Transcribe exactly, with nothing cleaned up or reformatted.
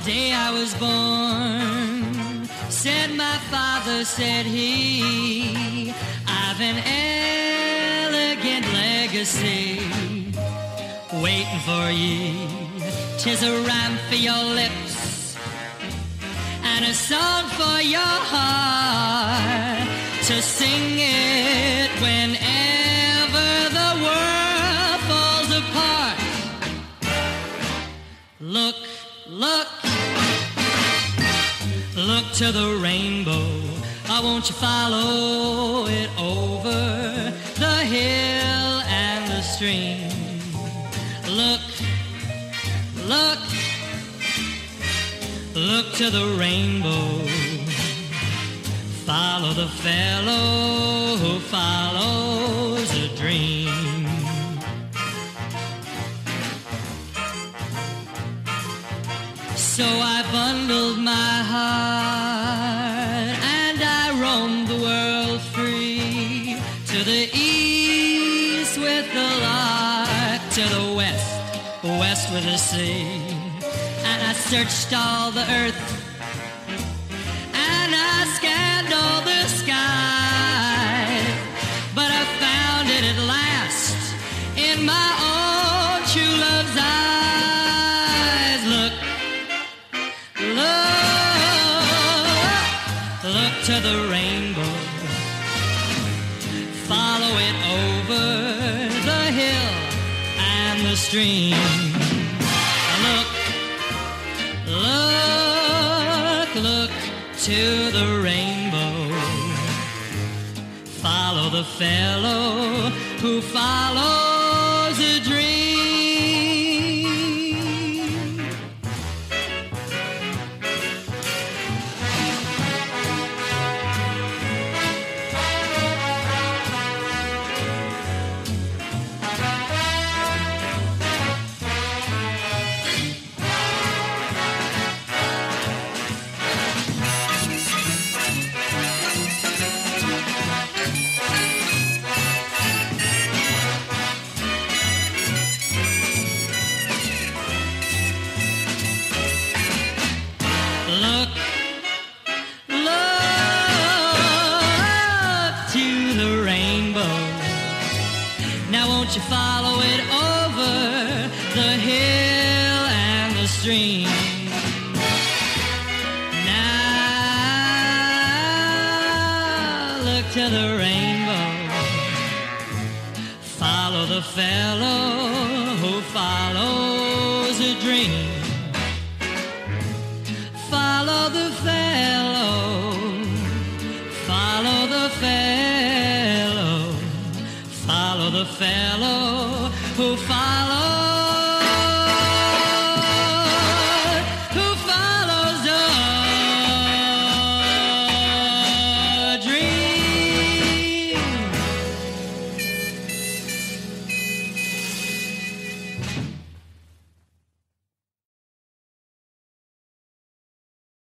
day I was born, said my father, said he, I've an elegant legacy waiting for ye. 'Tis a rhyme for your lips and a song for your heart, to sing it whenever the world falls apart. Look, look, look to the rainbow. Oh, won't you follow it over the hill and the stream? Look, look, look to the rainbow. Follow the fellow who follows a dream. So I bundled my heart and I roamed the world free, to the east with the lark, to the west, west with the sea. And I searched all the earth and I scanned all the sky, but I found it at last in my own true love's eyes. Look, look, look to the rainbow. Follow it over the hill and the stream. Look, look, look to the rainbow. Follow the fellow who follows a dream. Look, look to the rainbow. Now won't you follow it over the hill and the stream? Now look to the rainbow. Follow the fellow who follows a dream. Follow the fellow, follow the fellow, follow the fellow who follows